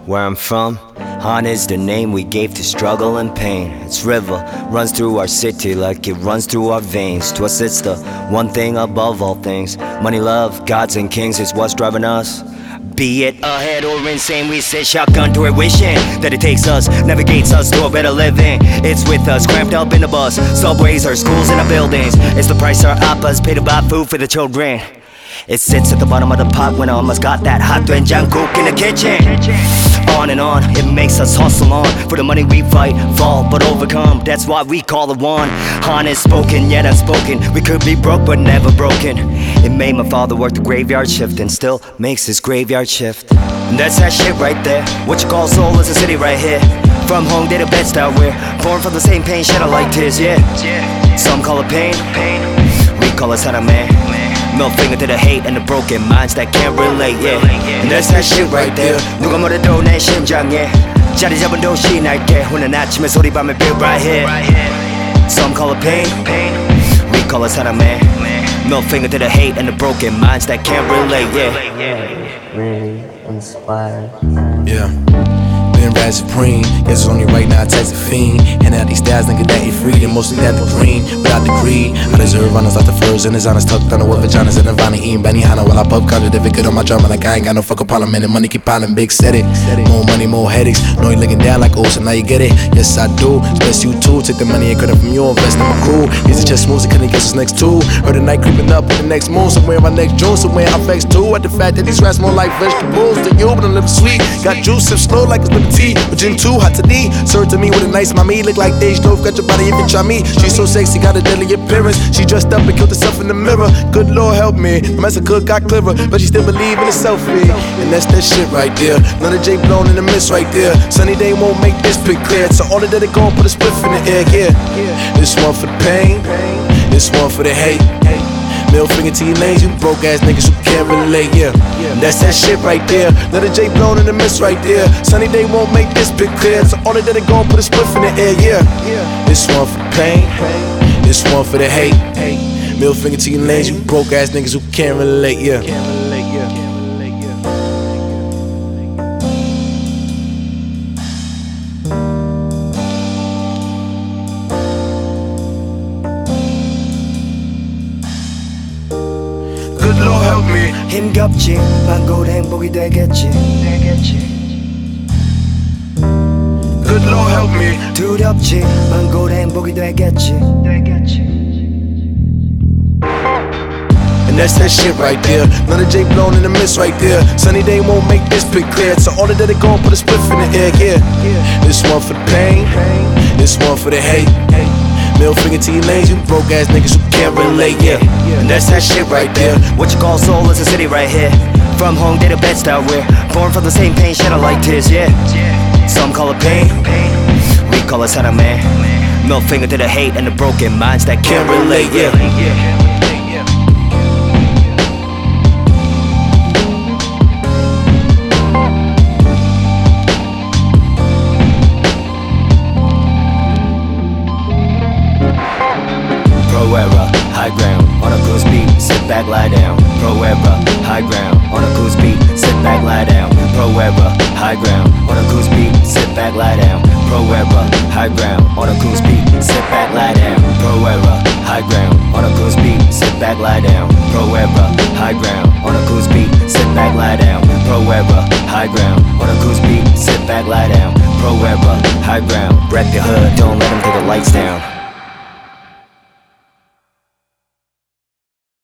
where I'm from, Han is the name we gave to struggle and pain. Its river runs through our city like it runs through our veins. To us it's the one thing above all things. Money, love, gods and kings is what's driving us. Be it ahead or insane, we sit shotgun to it, wishing that it takes us, navigates us to a better living. It's with us, cramped up in the bus, subways, our schools and our buildings. It's the price our appas pay to buy food for the children. It sits at the bottom of the pot when I almost got that hot doenjang cook in the kitchen. On and on, it makes us hustle on. For the money we fight, fall, but overcome. That's why we call it one. Han is spoken, yet unspoken. We could be broke, but never broken. It made my father work the graveyard shift and still makes his graveyard shift. And that's that shit right there. What you call soul is a city right here. From home to the Bed-Stuy, we're born from the same pain, shed like tears, yeah. Some call it pain, we call it 사랑해. Middle finger to the hate and the broken minds that can't relate, yeah. And that's that shit right there. 누가 뭐래도 내 심장에 자리 잡은 도시 날개 오늘 아침에 소리밤에 built right here. Some call it pain, we call it 사랑해. Middle finger to the hate and the broken minds that can't relate, yeah. Really inspired. Yeah. Been rad supreme, guess it's only right now I text a fiend. And out these styles, nigga, that ain't free, then mostly that the green, without the greed. I deserve runners like the furs and his honest tucked under with vaginas and Nirvana eating Benihana while I pub counted if it good on my drama like I ain't got no fucking parliament and money keep piling big said it. More money, more headaches, know you looking down like oh, so now you get it. Yes I do, it's best you too, take the money and credit from you, invest in my crew. Easy chest moves, I couldn't guess what's next too. Heard the night creeping up in the next moon, somewhere in my next June, somewhere I'm vexed too. At the fact that these rats more like vegetables than you, but I'm living sweet. Got juice, sip slow like it's lemon tea, but gin too hot to D. Served to me with a nice mommy, look like Dej Loaf, got your body if you try me. She's so sexy, got a deadly appearance. She dressed up and killed herself in the mirror. Good Lord help me, the mess I cook got clearer, but she still believe in a selfie. And that's that shit right there. None of J blown in the mist right there. Sunny day won't make this pic clear, so all of that they gon' put a spliff in the air, yeah. This one for the pain, this one for the hate. Middle finger to your lanes, you broke ass niggas who can't relate, yeah. And that's that shit right there. Let a J blown in the mist right there. Sunny day won't make this pic clear, so all of that they gon' put a spliff in the air, yeah. This one for the pain, this one for the hate. Middle finger to your lanes, you broke ass niggas who can't relate, yeah. Good Lord help me. 힘겹지, 만고도 행복이 되겠지. Good Lord help me. 두렵지, 만고도 행복이 되겠지. And that's that shit right there. None of J blown in the mist right there. Sunny day won't make this pic clear, so all of that they gon' put a spliff in the air, yeah. This one for the pain, this one for the hate. Middle finger to your lanes, you broke ass niggas who can't relate, yeah. And that's that shit right there. What you call soul is a city right here. From home to the Bed-Stuy, we're born from the same pain, shed like tears, yeah. Some call it pain, we call it 사랑해. Middle finger to the hate and the broken minds that can't relate, yeah. Pro era, high ground, on a cruise beat, sit back, lie down. Pro era, high ground, on a cruise beat, sit back, lie down. Pro era, high ground, on a cruise beat, sit back, lie down. Pro era, high ground, on a cruise beat, sit back, lie down. Pro era, high ground, on a cruise beat, sit back, lie down. Pro era, high ground, on a cruise beat, sit back, lie down. Pro era, high ground, on a cruise beat, sit back, lie down. Pro era, high ground, wreck the hood, don't let them take the lights down.